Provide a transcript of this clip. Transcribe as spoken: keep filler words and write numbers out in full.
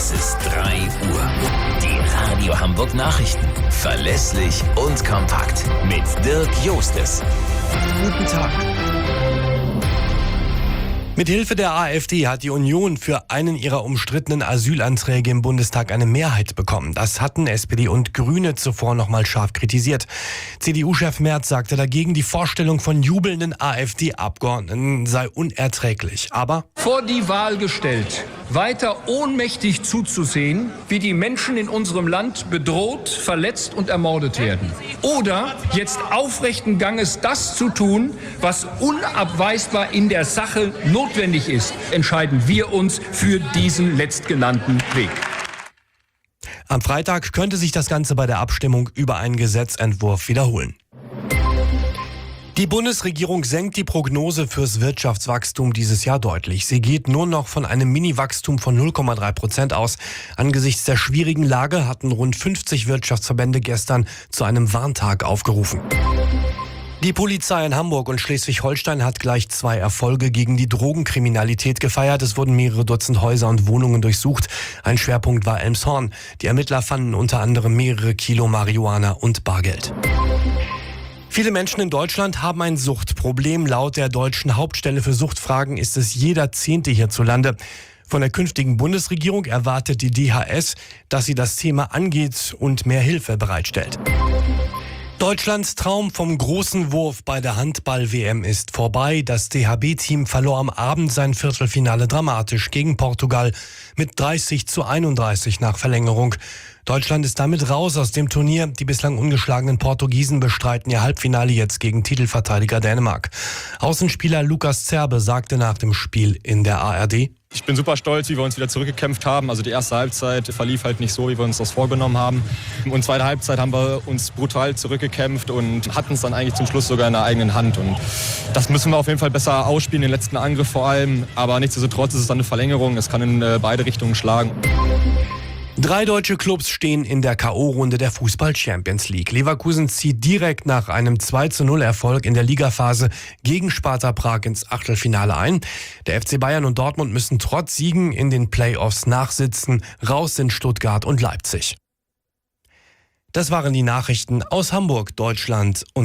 Es ist drei Uhr. Die Radio Hamburg Nachrichten. Verlässlich und kompakt. Mit Dirk Jostes. Guten Tag. Mithilfe der AfD hat die Union für einen ihrer umstrittenen Asylanträge im Bundestag eine Mehrheit bekommen. Das hatten S P D und Grüne zuvor noch mal scharf kritisiert. C D U-Chef Merz sagte dagegen, die Vorstellung von jubelnden AfD-Abgeordneten sei unerträglich. Aber vor die Wahl gestellt, weiter ohnmächtig zuzusehen, wie die Menschen in unserem Land bedroht, verletzt und ermordet werden. Oder jetzt aufrechten Ganges das zu tun, was unabweisbar in der Sache notwendig ist, entscheiden wir uns für diesen letztgenannten Weg. Am Freitag könnte sich das Ganze bei der Abstimmung über einen Gesetzentwurf wiederholen. Die Bundesregierung senkt die Prognose fürs Wirtschaftswachstum dieses Jahr deutlich. Sie geht nur noch von einem Mini-Wachstum von null Komma drei Prozent aus. Angesichts der schwierigen Lage hatten rund fünfzig Wirtschaftsverbände gestern zu einem Warntag aufgerufen. Die Polizei in Hamburg und Schleswig-Holstein hat gleich zwei Erfolge gegen die Drogenkriminalität gefeiert. Es wurden mehrere Dutzend Häuser und Wohnungen durchsucht. Ein Schwerpunkt war Elmshorn. Die Ermittler fanden unter anderem mehrere Kilo Marihuana und Bargeld. Viele Menschen in Deutschland haben ein Suchtproblem. Laut der Deutschen Hauptstelle für Suchtfragen ist es jeder Zehnte hierzulande. Von der künftigen Bundesregierung erwartet die D H S, dass sie das Thema angeht und mehr Hilfe bereitstellt. Deutschlands Traum vom großen Wurf bei der Handball-W M ist vorbei. Das D H B-Team verlor am Abend sein Viertelfinale dramatisch gegen Portugal mit dreißig zu einunddreißig nach Verlängerung. Deutschland ist damit raus aus dem Turnier. Die bislang ungeschlagenen Portugiesen bestreiten ihr Halbfinale jetzt gegen Titelverteidiger Dänemark. Außenspieler Lukas Zerbe sagte nach dem Spiel in der A R D: Ich bin super stolz, wie wir uns wieder zurückgekämpft haben. Also die erste Halbzeit verlief halt nicht so, wie wir uns das vorgenommen haben. Und zweite Halbzeit haben wir uns brutal zurückgekämpft und hatten es dann eigentlich zum Schluss sogar in der eigenen Hand. Und das müssen wir auf jeden Fall besser ausspielen, den letzten Angriff vor allem. Aber nichtsdestotrotz ist es dann eine Verlängerung. Es kann in beide Richtungen schlagen. Drei deutsche Clubs stehen in der K O-Runde der Fußball-Champions League. Leverkusen zieht direkt nach einem zwei zu null Erfolg in der Ligaphase gegen Sparta Prag ins Achtelfinale ein. Der F C Bayern und Dortmund müssen trotz Siegen in den Playoffs nachsitzen. Raus sind Stuttgart und Leipzig. Das waren die Nachrichten aus Hamburg, Deutschland und